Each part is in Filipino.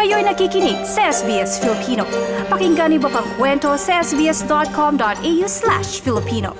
Kayo'y nakikinig sa SBS Filipino. Pakinggan niyo pa ang kwento sa sbs.com.au/Filipino.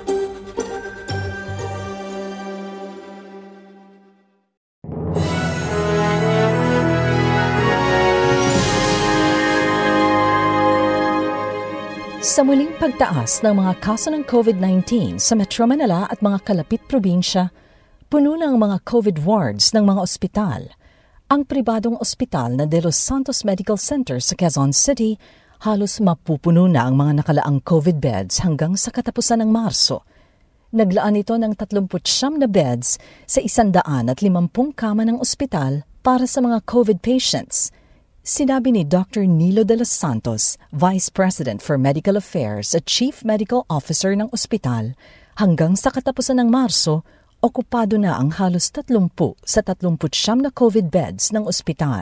Sa muling pagtaas ng mga kaso ng COVID-19 sa Metro Manila at mga kalapit probinsya, puno na ang mga COVID wards ng mga ospital. Ang pribadong ospital na De Los Santos Medical Center sa Quezon City, halos mapupuno na ang mga nakalaang COVID beds hanggang sa katapusan ng Marso. Naglaan ito ng 39 na beds sa 150 kama ng ospital para sa mga COVID patients. Sinabi ni Dr. Nilo de los Santos, Vice President for Medical Affairs at Chief Medical Officer ng ospital, hanggang sa katapusan ng Marso, okupado na ang halos 30 sa 39 na COVID beds ng ospital.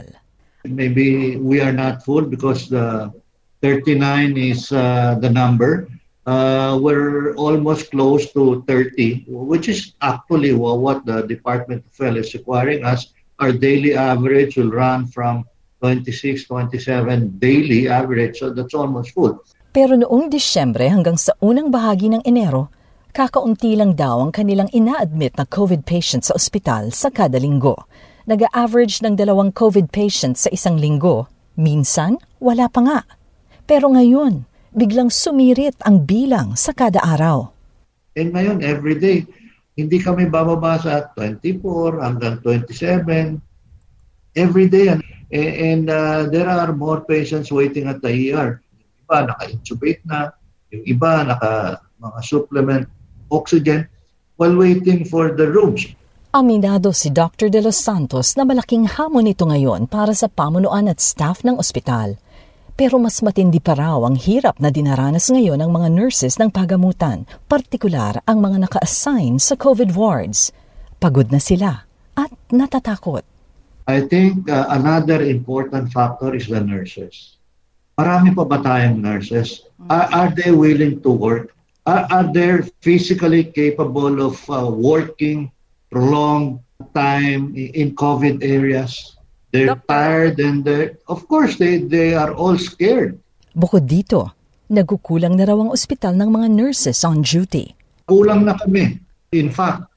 Maybe we are not full because the 39 is the number. We're almost close to 30, which is actually what the Department of Health is requiring us. Our daily average will run from 26, 27 daily average, so that's almost full. Pero noong Disyembre hanggang sa unang bahagi ng Enero, kakaunti lang daw ang kanilang ina-admit na COVID patients sa ospital sa kada linggo. Nag-a-average ng 2 COVID patients sa isang linggo. Minsan, wala pa nga. Pero ngayon, biglang sumirit ang bilang sa kada araw. And ngayon, everyday, hindi kami bababa sa 24 hanggang 27. Everyday. And there are more patients waiting at the ER. Yung iba naka-intubate na, yung iba mga supplement oxygen while waiting for the rooms. Aminado si Dr. De Los Santos na malaking hamon ito ngayon para sa pamunuan at staff ng ospital. Pero mas matindi pa raw ang hirap na dinaranas ngayon ng mga nurses ng pagamutan, partikular ang mga naka-assign sa COVID wards. Pagod na sila at natatakot. I think another important factor is the nurses. Marami pa ba tayong nurses? Are they willing to work? Are they physically capable of working prolonged time in COVID areas? They're tired and of course they are all scared. Bukod dito, nagkukulang na raw ang ospital ng mga nurses on duty. Kulang na kami. In fact,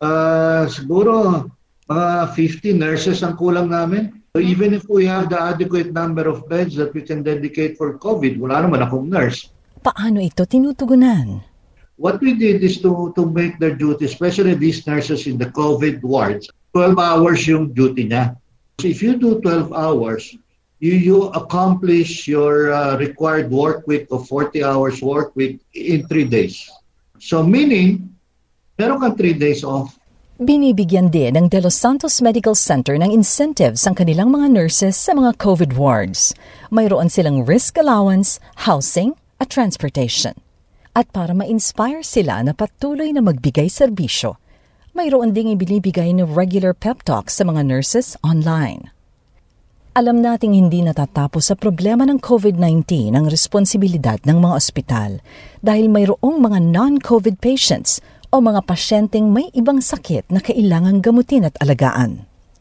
siguro mga 50 nurses ang kulang namin. So even if we have the adequate number of beds that we can dedicate for COVID, wala naman akong nurse. Paano ito tinutugunan? What we did is to make their duty, especially these nurses in the COVID wards, 12 hours yung duty niya. So if you do 12 hours, you accomplish your required work week of 40 hours work week in 3 days. So meaning, meron kang 3 days off. Binibigyan din ng De Los Santos Medical Center ng incentives ang kanilang mga nurses sa mga COVID wards. Mayroon silang risk allowance, housing, at transportation. At para ma-inspire sila na patuloy na magbigay serbisyo, mayroon ding ibinibigay na regular pep talks sa mga nurses online. Alam nating hindi natatapos sa problema ng COVID-19 ang responsibilidad ng mga ospital dahil mayroong mga non-COVID patients o mga pasyenteng may ibang sakit na kailangang gamutin at alagaan.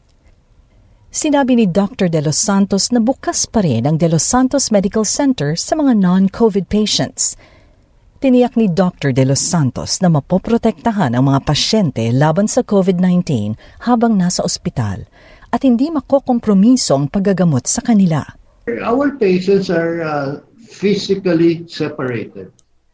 Sinabi ni Dr. De Los Santos na bukas pa rin ang De Los Santos Medical Center sa mga non-COVID patients. Tiniyak ni Dr. De Los Santos na mapoprotektahan ang mga pasyente laban sa COVID-19 habang nasa ospital at hindi makokompromiso ang paggagamot sa kanila. Our patients are physically separated.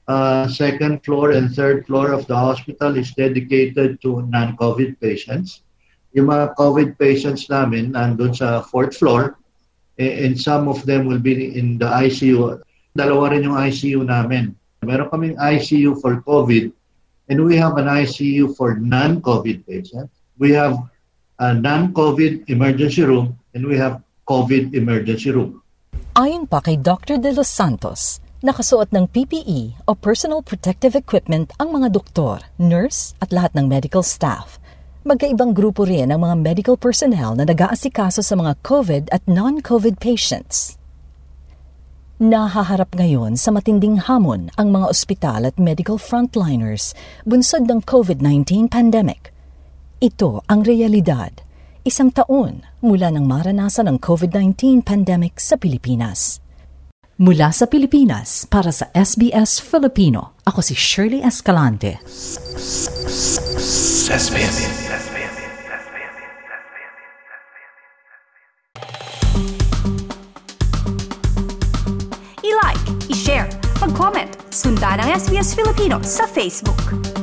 Second floor and third floor of the hospital is dedicated to non-COVID patients. Yung mga COVID patients namin nandun sa fourth floor and some of them will be in the ICU. Dalawa rin yung ICU namin. Meron kaming ICU for COVID and we have an ICU for non-COVID patients. We have a non-COVID emergency room and we have COVID emergency room. Ayon pa kay Dr. De Los Santos, nakasuot ng PPE o personal protective equipment ang mga doktor, nurse at lahat ng medical staff. Magkaibang grupo rin ang mga medical personnel na nag-aasikaso sa mga COVID at non-COVID patients. Nahaharap ngayon sa matinding hamon ang mga ospital at medical frontliners bunsod ng COVID-19 pandemic. Ito ang realidad. 1 taon mula nang maranasan ang COVID-19 pandemic sa Pilipinas. Mula sa Pilipinas, para sa SBS Filipino, ako si Shirley Escalante. I-like, i-share, mag-comment, sundan ang SBS Filipino sa Facebook.